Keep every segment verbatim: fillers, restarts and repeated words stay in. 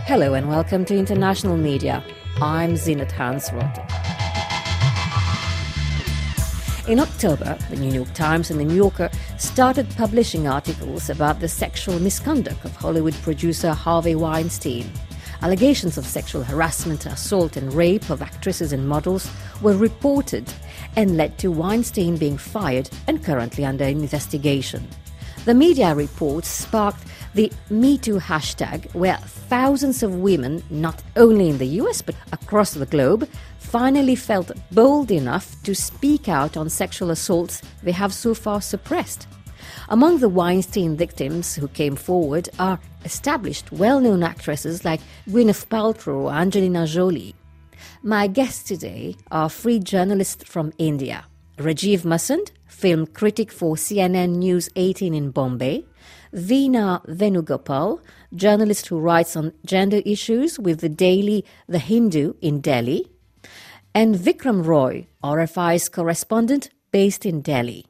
Hello and welcome to International Media. I'm Zinat Hansrod. In October, the New York Times and the New Yorker started publishing articles about the sexual misconduct of Hollywood producer Harvey Weinstein. Allegations of sexual harassment, assault and rape of actresses and models were reported and led to Weinstein being fired and currently under investigation. The media reports sparked the Me Too hashtag, where thousands of women, not only in the U S but across the globe, finally felt bold enough to speak out on sexual assaults they have so far suppressed. Among the Weinstein victims who came forward are established, well-known actresses like Gwyneth Paltrow or Angelina Jolie. My guests today are three journalists from India: Rajiv Masand, film critic for C N N News eighteen in Bombay; Veena Venugopal, journalist who writes on gender issues with the daily The Hindu in Delhi; and Vikram Roy, R F I's correspondent based in Delhi.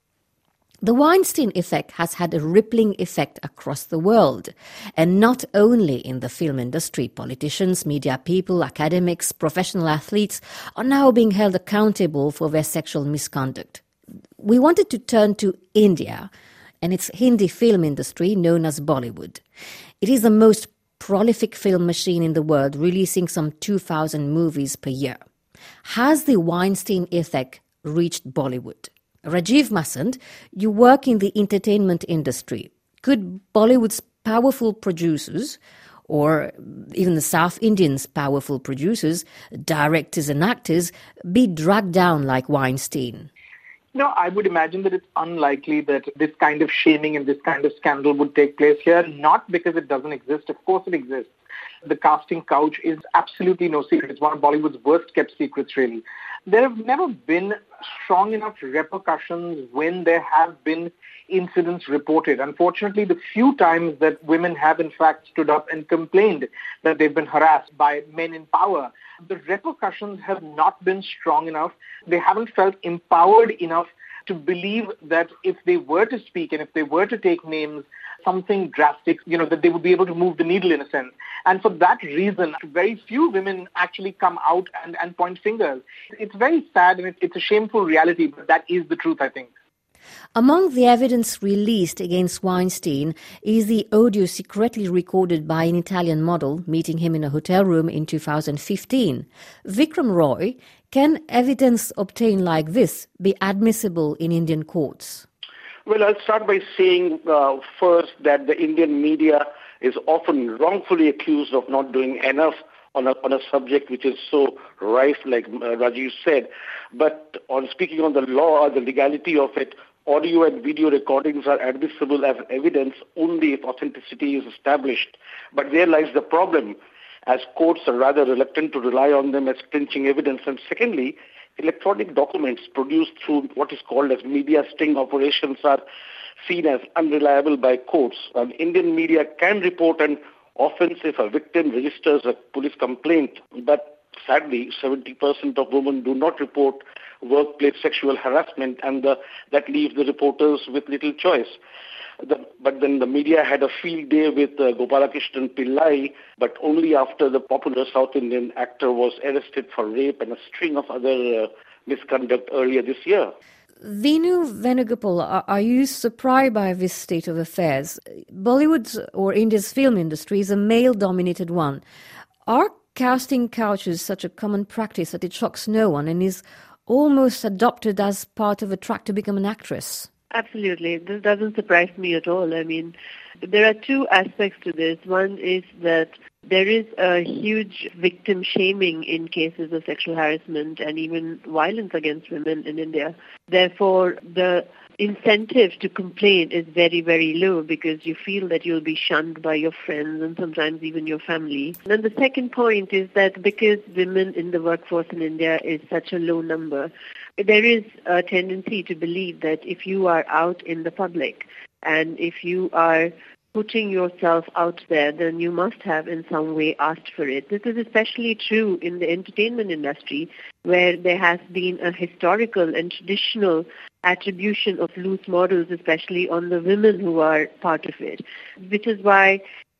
The Weinstein effect has had a rippling effect across the world, and not only in the film industry. Politicians, media people, academics, professional athletes are now being held accountable for their sexual misconduct. We wanted to turn to India and its Hindi film industry known as Bollywood. It is the most prolific film machine in the world, releasing some two thousand movies per year. Has the Weinstein effect reached Bollywood? Rajiv Masand, you work in the entertainment industry. Could Bollywood's powerful producers, or even the South Indians' powerful producers, directors and actors, be dragged down like Weinstein? No, I would imagine that it's unlikely that this kind of shaming and this kind of scandal would take place here, not because it doesn't exist. Of course it exists. The casting couch is absolutely no secret. It's one of Bollywood's worst-kept secrets, really. There have never been strong enough repercussions when there have been incidents reported. Unfortunately, the few times that women have in fact stood up and complained that they've been harassed by men in power, the repercussions have not been strong enough. They haven't felt empowered enough to believe that if they were to speak and if they were to take names, something drastic, you know, that they would be able to move the needle in a sense. And for that reason, very few women actually come out and, and point fingers. It's very sad and it's a shameful reality, but that is the truth, I think. Among the evidence released against Weinstein is the audio secretly recorded by an Italian model meeting him in a hotel room in two thousand fifteen. Vikram Roy, can evidence obtained like this be admissible in Indian courts? Well, I'll start by saying uh, first that the Indian media is often wrongfully accused of not doing enough on a, on a subject which is so rife, like uh, Rajiv said. But on speaking on the law or the legality of it, audio and video recordings are admissible as evidence only if authenticity is established. But there lies the problem, as courts are rather reluctant to rely on them as clinching evidence. And secondly, electronic documents produced through what is called as media sting operations are seen as unreliable by courts. And Indian media can report an offense if a victim registers a police complaint, but sadly, seventy percent of women do not report workplace sexual harassment, and the, that leaves the reporters with little choice. The, but then the media had a field day with uh, Gopalakrishnan Pillai, but only after the popular South Indian actor was arrested for rape and a string of other uh, misconduct earlier this year. Veenu Venugopal, are, are you surprised by this state of affairs? Bollywood's or India's film industry is a male-dominated one. Are casting couches such a common practice that it shocks no one and is almost adopted as part of a track to become an actress? Absolutely. This doesn't surprise me at all. I mean, there are two aspects to this. One is that there is a huge victim shaming in cases of sexual harassment and even violence against women in India. Therefore, the incentive to complain is very, very low because you feel that you'll be shunned by your friends and sometimes even your family. And then the second point is that because women in the workforce in India is such a low number, there is a tendency to believe that if you are out in the public and if you are putting yourself out there, then you must have in some way asked for it. This is especially true in the entertainment industry, where there has been a historical and traditional attribution of loose models, especially on the women who are part of it, which is why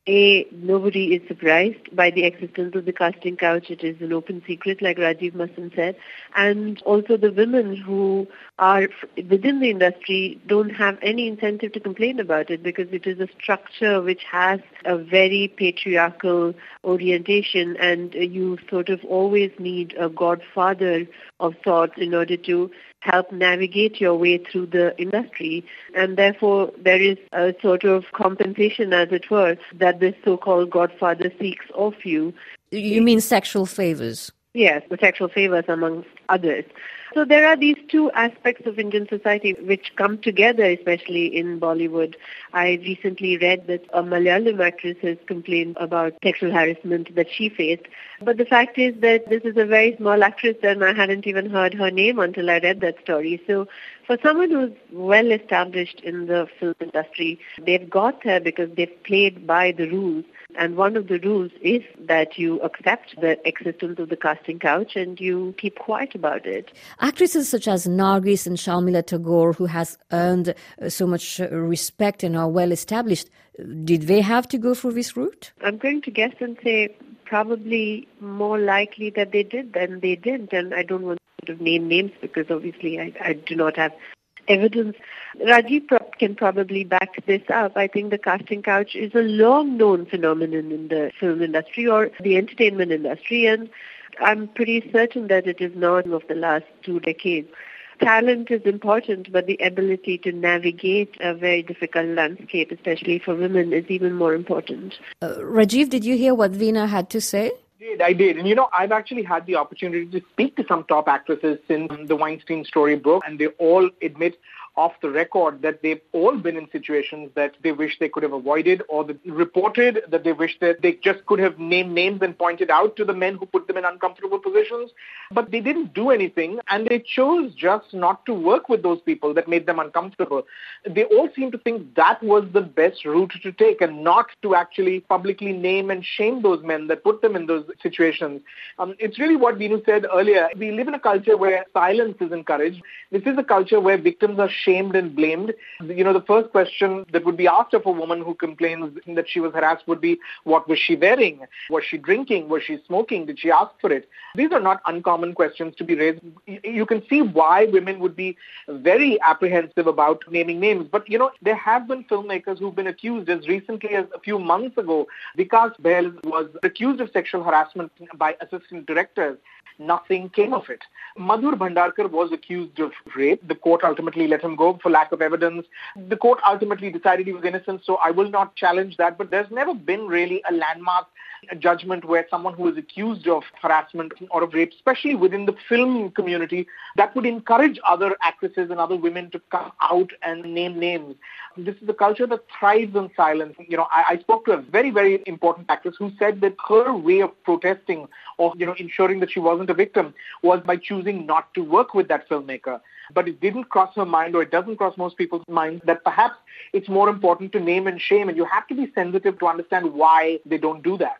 A, nobody is surprised by the existence of the casting couch. It is an open secret, like Rajiv Masand said. And also the women who are within the industry don't have any incentive to complain about it, because it is a structure which has a very patriarchal orientation, and you sort of always need a godfather of sorts in order to help navigate your way through the industry. And therefore, there is a sort of compensation, as it were, that this so-called godfather seeks of you. You mean sexual favors? Yes, the sexual favors amongst others. So there are these two aspects of Indian society which come together, especially in Bollywood. I recently read that a Malayalam actress has complained about sexual harassment that she faced. But the fact is that this is a very small actress, and I hadn't even heard her name until I read that story. So for someone who's well established in the film industry, they've got her because they've played by the rules. And one of the rules is that you accept the existence of the casting couch and you keep quiet about it. Actresses such as Nargis and Sharmila Tagore, who has earned uh, so much uh, respect and are well established, did they have to go through this route? I'm going to guess and say probably more likely that they did than they didn't. And I don't want to sort of name names because obviously I, I do not have evidence. Rajiv can probably back this up. I think the casting couch is a long-known phenomenon in the film industry or the entertainment industry, and I'm pretty certain that it is not of the last two decades. Talent is important, but the ability to navigate a very difficult landscape, especially for women, is even more important. Uh, Rajiv, did you hear what Veena had to say? I did, I did. And, you know, I've actually had the opportunity to speak to some top actresses since the Weinstein story broke, and they all admit off the record that they've all been in situations that they wish they could have avoided, or that reported that they wish that they just could have named names and pointed out to the men who put them in uncomfortable positions. But they didn't do anything, and they chose just not to work with those people that made them uncomfortable. They all seem to think that was the best route to take, and not to actually publicly name and shame those men that put them in those situations. Um, it's really what Veenu said earlier. We live in a culture where silence is encouraged. This is a culture where victims are shamed and blamed. You know, the first question that would be asked of a woman who complains that she was harassed would be, what was she wearing? Was she drinking? Was she smoking? Did she ask for it? These are not uncommon questions to be raised. You can see why women would be very apprehensive about naming names. But, you know, there have been filmmakers who've been accused. As recently as a few months ago, Vikas Bahl was accused of sexual harassment by assistant directors. Nothing came of it. Madhur Bhandarkar was accused of rape. The court ultimately let him go for lack of evidence. The court ultimately decided he was innocent, so I will not challenge that. But there's never been really a landmark judgment where someone who is accused of harassment or of rape, especially within the film community, that would encourage other actresses and other women to come out and name names. This is a culture that thrives on silence. You know, I, I spoke to a very, very important actress who said that her way of protesting or, you know, ensuring that she wasn't a victim was by choosing not to work with that filmmaker. But it didn't cross her mind, or it doesn't cross most people's minds, that perhaps it's more important to name and shame, and you have to be sensitive to understand why they don't do that.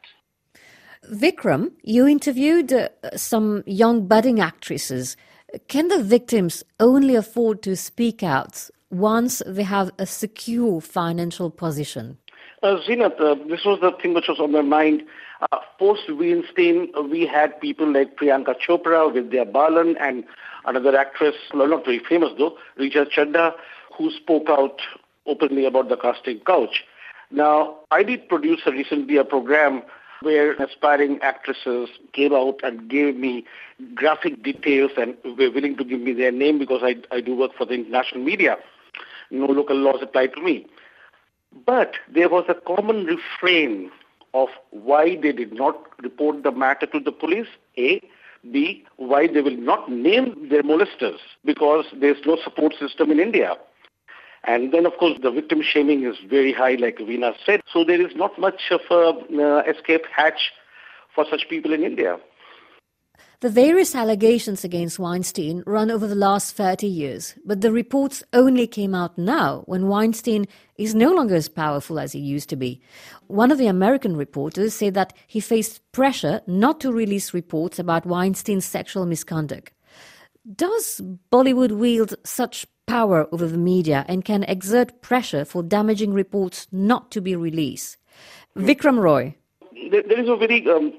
Vikram, you interviewed uh, some young budding actresses. Can the victims only afford to speak out once they have a secure financial position? Uh, Zeenat, uh, this was the thing which was on my mind. Uh, Post-Weinstein, uh, we had people like Priyanka Chopra, Vidya Balan, and another actress, well, not very famous though, Richa Chadda, who spoke out openly about the casting couch. Now, I did produce a recently a program where aspiring actresses came out and gave me graphic details and were willing to give me their name because I, I do work for the international media. No local laws apply to me. But there was a common refrain of why they did not report the matter to the police, A. B, why they will not name their molesters, because there's no support system in India. And then, of course, the victim shaming is very high, like Veena said. So there is not much of a uh, escape hatch for such people in India. The various allegations against Weinstein run over the last thirty years, but the reports only came out now when Weinstein is no longer as powerful as he used to be. One of the American reporters said that he faced pressure not to release reports about Weinstein's sexual misconduct. Does Bollywood wield such power over the media and can exert pressure for damaging reports not to be released? Vikram Roy. There, there is a very um,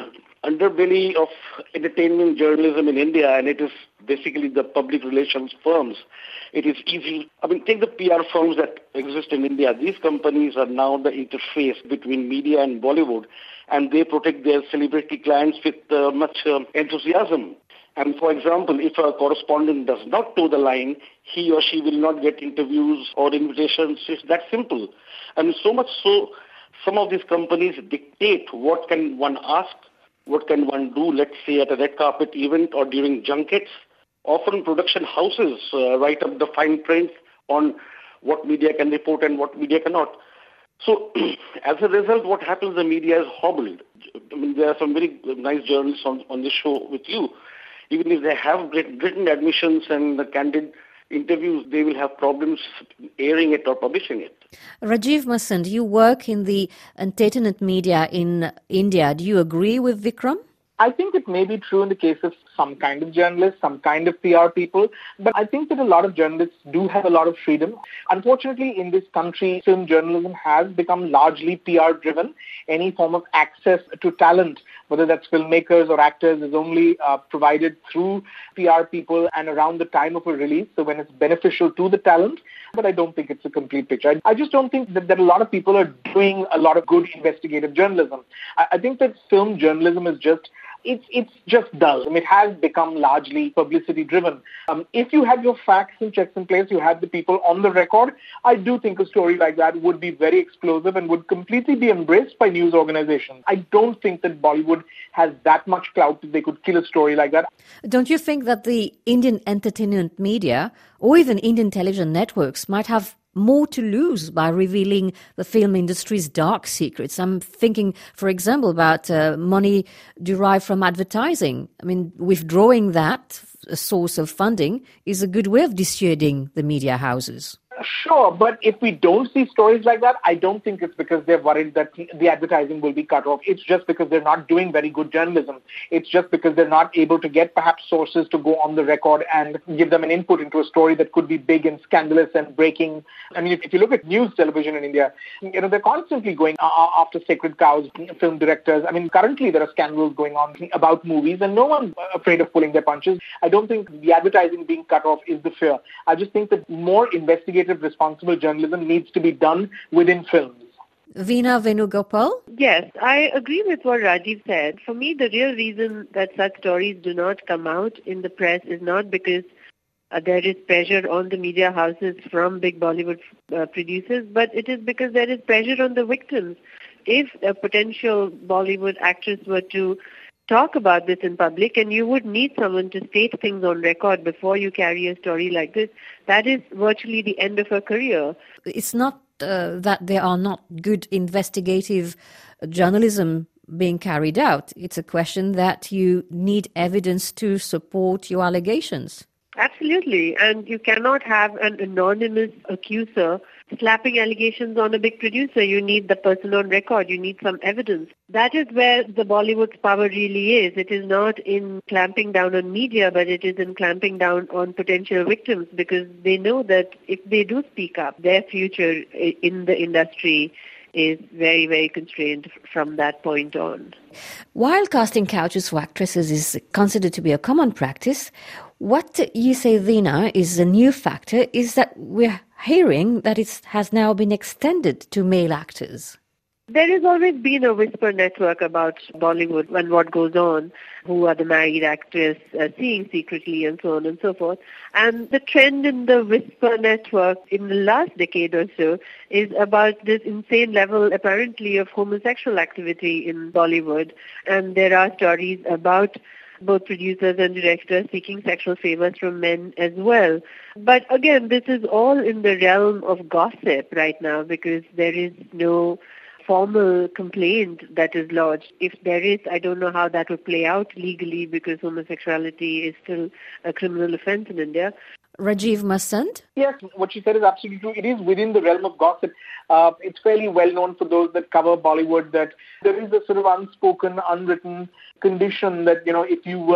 underbelly of entertainment journalism in India, and it is basically the public relations firms. It is easy. I mean, take the P R firms that exist in India. These companies are now the interface between media and Bollywood, and they protect their celebrity clients with uh, much uh, enthusiasm. And for example, if a correspondent does not toe the line, he or she will not get interviews or invitations. It's that simple. I mean, so much so, some of these companies dictate what can one ask, what can one do, let's say at a red carpet event or during junkets. Often production houses uh, write up the fine print on what media can report and what media cannot. So as a result, what happens, the media is hobbled. I mean, there are some very nice journalists on, on this show with you. Even if they have written admissions and the candid interviews, they will have problems airing it or publishing it. Rajiv Masand, you work in the entertainment media in India. Do you agree with Vikram? I think it may be true in the case of some kind of journalists, some kind of P R people, but I think that a lot of journalists do have a lot of freedom. Unfortunately, in this country, film journalism has become largely P R-driven. Any form of access to talent, whether that's filmmakers or actors, is only uh, provided through P R people and around the time of a release, so when it's beneficial to the talent. But I don't think it's a complete picture. I, I just don't think that, that a lot of people are doing a lot of good investigative journalism. I, I think that film journalism is just It's it's just dull. I mean, it has become largely publicity-driven. Um, if you have your facts and checks in place, you have the people on the record, I do think a story like that would be very explosive and would completely be embraced by news organizations. I don't think that Bollywood has that much clout that they could kill a story like that. Don't you think that the Indian entertainment media or even Indian television networks might have more to lose by revealing the film industry's dark secrets? I'm thinking, for example, about uh, money derived from advertising. I mean, withdrawing that a source of funding is a good way of dissuading the media houses. Sure, but if we don't see stories like that, I don't think it's because they're worried that the advertising will be cut off. It's just because they're not doing very good journalism. It's just because they're not able to get perhaps sources to go on the record and give them an input into a story that could be big and scandalous and breaking. I mean, if, if you look at news television in India, you know, they're constantly going after sacred cows, film directors. I mean, currently there are scandals going on about movies and no one's afraid of pulling their punches. I don't think the advertising being cut off is the fear. I just think that more investigative responsible journalism needs to be done within films. Veena Venugopal? Yes, I agree with what Rajiv said. For me, the real reason that such stories do not come out in the press is not because uh, there is pressure on the media houses from big Bollywood uh, producers, but it is because there is pressure on the victims. If a potential Bollywood actress were to talk about this in public, and you would need someone to state things on record before you carry a story like this, that is virtually the end of her career. It's not uh, that there are not good investigative journalism being carried out. It's a question that you need evidence to support your allegations. Absolutely. And you cannot have an anonymous accuser slapping allegations on a big producer. You need the person on record. You need some evidence. That is where the Bollywood's power really is. It is not in clamping down on media, but it is in clamping down on potential victims, because they know that if they do speak up, their future in the industry is very, very constrained from that point on. While casting couches for actresses is considered to be a common practice, what you say, Veena, is a new factor is that we're hearing that it has now been extended to male actors. There has always been a whisper network about Bollywood and what goes on, who are the married actors uh, seeing secretly and so on and so forth. And the trend in the whisper network in the last decade or so is about this insane level, apparently, of homosexual activity in Bollywood. And there are stories about both producers and directors seeking sexual favors from men as well. But again, this is all in the realm of gossip right now, because there is no formal complaint that is lodged. If there is, I don't know how that would play out legally, because homosexuality is still a criminal offense in India. Rajiv Masand? Yes, what she said is absolutely true. It is within the realm of gossip. Uh, it's fairly well known for those that cover Bollywood that there is a sort of unspoken, unwritten condition that, you know, if you were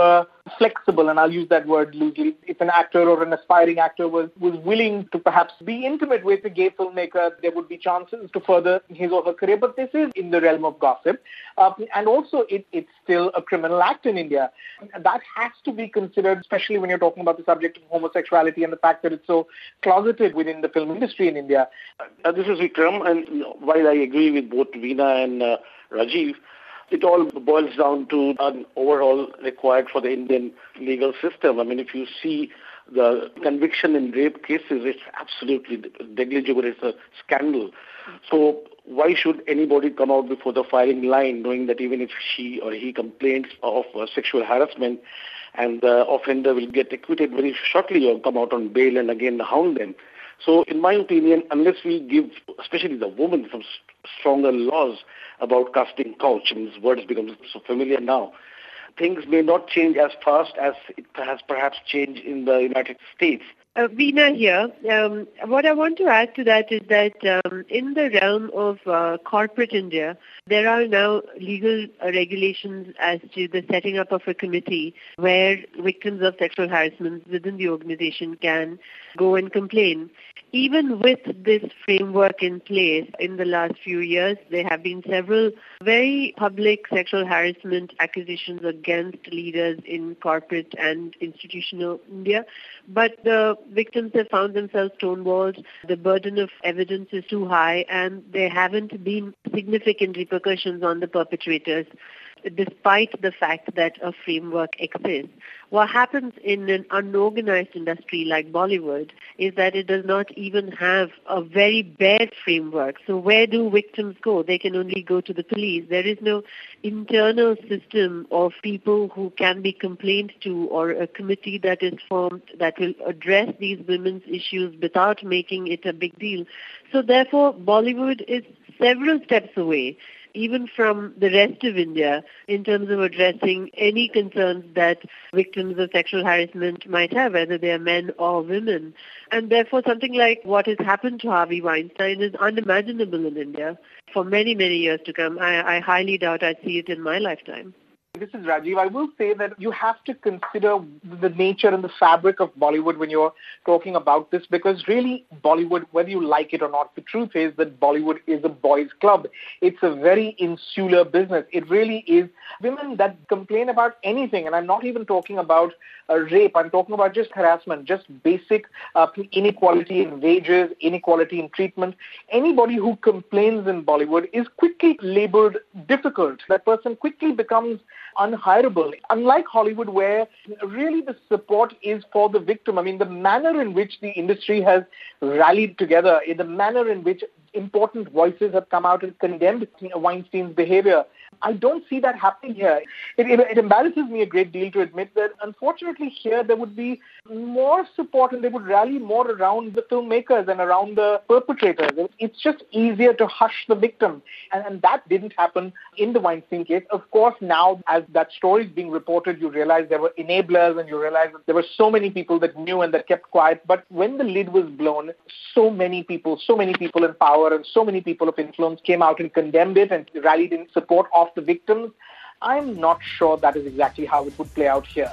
flexible, and I'll use that word loosely. If an actor or an aspiring actor was, was willing to perhaps be intimate with a gay filmmaker, there would be chances to further his or her career. But this is in the realm of gossip. Uh, and also, it, it's still a criminal act in India. That has to be considered, especially when you're talking about the subject of homosexuality and the fact that it's so closeted within the film industry in India. Uh, this is Vikram, and while I agree with both Veena and uh, Rajiv, it all boils down to an overhaul required for the Indian legal system. I mean, if you see the conviction in rape cases, it's absolutely negligible. It's a scandal. So why should anybody come out before the firing line knowing that even if she or he complains of uh, sexual harassment and the offender will get acquitted very shortly or come out on bail and again hound them? So in my opinion, unless we give, especially the women, some stronger laws about casting couch, and these words become so familiar now, things may not change as fast as it has perhaps changed in the United States. Uh, Veena here. Um, what I want to add to that is that um, in the realm of uh, corporate India, there are now legal uh, regulations as to the setting up of a committee where victims of sexual harassment within the organization can go and complain. Even with this framework in place, in the last few years, there have been several very public sexual harassment accusations against leaders in corporate and institutional India. But the victims have found themselves stonewalled. The burden of evidence is too high, and there haven't been significant repercussions on the perpetrators, despite the fact that a framework exists. What happens in an unorganized industry like Bollywood is that it does not even have a very bare framework. So where do victims go? They can only go to the police. There is no internal system of people who can be complained to, or a committee that is formed that will address these women's issues without making it a big deal. So therefore, Bollywood is several steps away even from the rest of India, in terms of addressing any concerns that victims of sexual harassment might have, whether they are men or women. And therefore, something like what has happened to Harvey Weinstein is unimaginable in India for many, many years to come. I, I highly doubt I'd see it in my lifetime. This is Rajiv. I will say that you have to consider the nature and the fabric of Bollywood when you're talking about this, because really Bollywood, whether you like it or not, the truth is that Bollywood is a boys' club. It's a very insular business. It really is women that complain about anything, and I'm not even talking about uh, rape. I'm talking about just harassment, just basic uh, inequality in wages, inequality in treatment. Anybody who complains in Bollywood is quickly labeled difficult. That person quickly becomes unhireable. Unlike Hollywood, where really the support is for the victim. I mean, the manner in which the industry has rallied together, the manner in which important voices have come out and condemned Weinstein's behavior, I don't see that happening here. It, it, it embarrasses me a great deal to admit that, unfortunately, here there would be more support and they would rally more around the filmmakers and around the perpetrators. It's just easier to hush the victim. And, and that didn't happen in the Weinstein case. Of course, now as that story is being reported, you realize there were enablers and you realize that there were so many people that knew and that kept quiet. But when the lid was blown, so many people, so many people in power and so many people of influence came out and condemned it and rallied in support of the victims. I'm not sure that is exactly how it would play out here.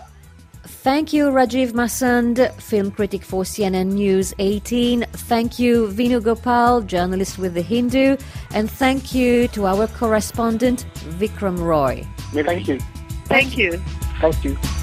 Thank you, Rajiv Masand, film critic for C N N News eighteen. Thank you, Vinu Gopal, journalist with The Hindu. And thank you to our correspondent, Vikram Roy. Thank you. Thank you. Thank you.